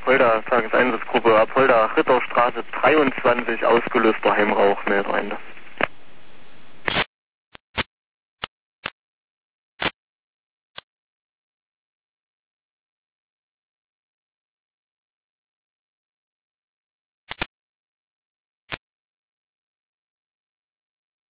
Apolda, Tageseinsatzgruppe Apolda, Ritterstraße 23, ausgelöster Heimrauch, mehr Freunde.